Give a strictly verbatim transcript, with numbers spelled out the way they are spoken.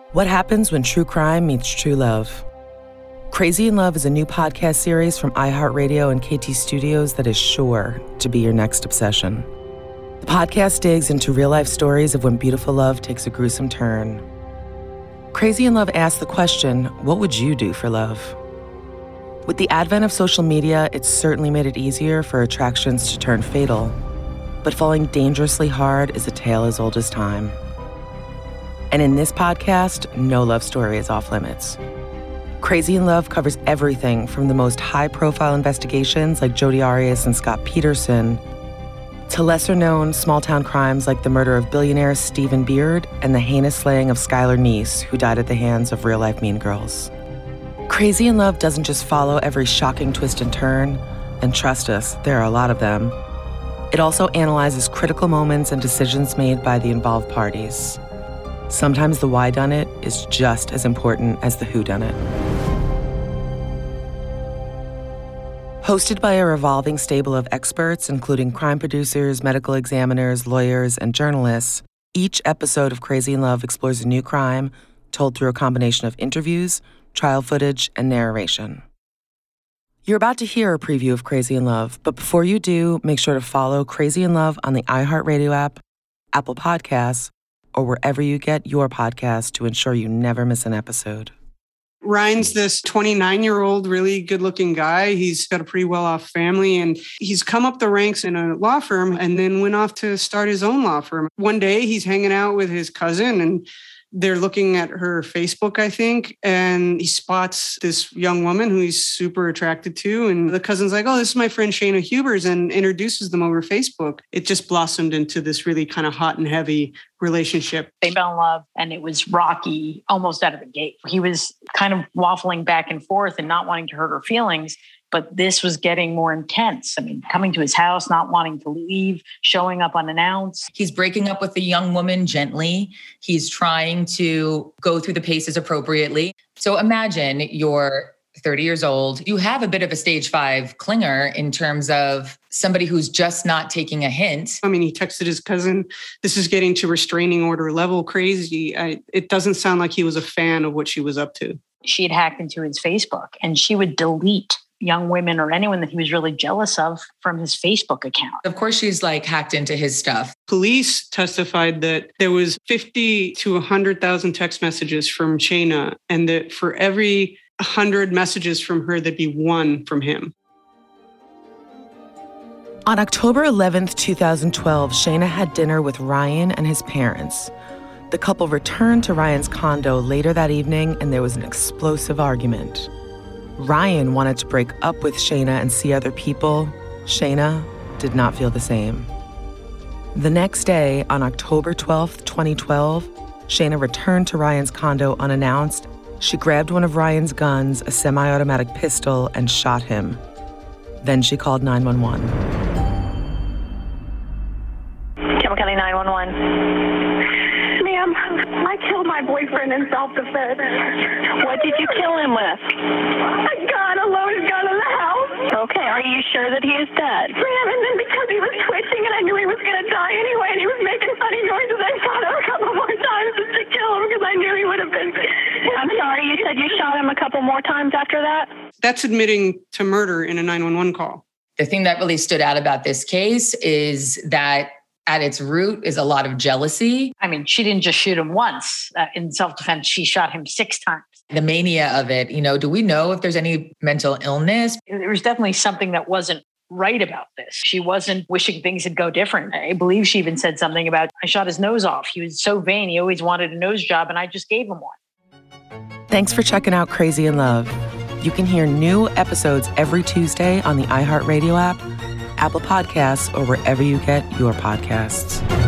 What happens when true crime meets true love? Crazy in Love is a new podcast series from iHeartRadio and K T Studios that is sure to be your next obsession. The podcast digs into real-life stories of when beautiful love takes a gruesome turn. Crazy in Love asks the question, what would you do for love? With the advent of social media, it's certainly made it easier for attractions to turn fatal. But falling dangerously hard is a tale as old as time. And in this podcast, no love story is off limits. Crazy in Love covers everything from the most high-profile investigations like Jodi Arias and Scott Peterson to lesser-known small-town crimes like the murder of billionaire Stephen Beard and the heinous slaying of Skylar Neese, who died at the hands of real-life mean girls. Crazy in Love doesn't just follow every shocking twist and turn, and trust us, there are a lot of them. It also analyzes critical moments and decisions made by the involved parties. Sometimes the whodunit is just as important as the whodunit. Hosted by a revolving stable of experts, including crime producers, medical examiners, lawyers, and journalists, each episode of Crazy in Love explores a new crime told through a combination of interviews, trial footage, and narration. You're about to hear a preview of Crazy in Love, but before you do, make sure to follow Crazy in Love on the iHeartRadio app, Apple Podcasts, or wherever you get your podcast to ensure you never miss an episode. Ryan's this twenty-nine-year-old, really good-looking guy. He's got a pretty well-off family, and he's come up the ranks in a law firm and then went off to start his own law firm. One day, he's hanging out with his cousin, and they're looking at her Facebook, I think, and he spots this young woman who he's super attracted to. And the cousin's like, oh, this is my friend Shayna Hubers, and introduces them over Facebook. It just blossomed into this really kind of hot and heavy relationship. They fell in love, and it was rocky almost out of the gate. He was kind of waffling back and forth and not wanting to hurt her feelings. But this was getting more intense. I mean, coming to his house, not wanting to leave, showing up unannounced. He's breaking up with the young woman gently. He's trying to go through the paces appropriately. So imagine you're thirty years old. You have a bit of a stage five clinger in terms of somebody who's just not taking a hint. I mean, he texted his cousin, this is getting to restraining order level crazy. I, it doesn't sound like he was a fan of what she was up to. She had hacked into his Facebook, and she would delete young women or anyone that he was really jealous of from his Facebook account. Of course, she's like hacked into his stuff. Police testified that there was fifty to one hundred thousand text messages from Shayna, and that for every one hundred messages from her, there'd be one from him. On October eleventh, twenty twelve, Shayna had dinner with Ryan and his parents. The couple returned to Ryan's condo later that evening, and there was an explosive argument. Ryan wanted to break up with Shayna and see other people. Shayna did not feel the same. The next day, on October twelfth, twenty twelve, Shayna returned to Ryan's condo unannounced. She grabbed one of Ryan's guns, a semi-automatic pistol, and shot him. Then she called nine one one. Campbell County nine one one. Ma'am, I killed my boyfriend in self-defense. What did you kill him with? A gun, a loaded gun in the house. Okay, are you sure that he is dead? Ma'am, and then because he was twitching and I knew he was going to die anyway, and he was making funny noises, I shot him a couple more times just to kill him because I knew he would have been. I'm sorry, you said you shot him a couple more times after that? That's admitting to murder in a nine one one call. The thing that really stood out about this case is that at its root is a lot of jealousy. I mean, she didn't just shoot him once. Uh, in self-defense, she shot him six times. The mania of it, you know, do we know if there's any mental illness? There was definitely something that wasn't right about this. She wasn't wishing things would go different. I believe she even said something about, I shot his nose off. He was so vain. He always wanted a nose job, and I just gave him one. Thanks for checking out Crazy in Love. You can hear new episodes every Tuesday on the iHeartRadio app, Apple Podcasts, or wherever you get your podcasts.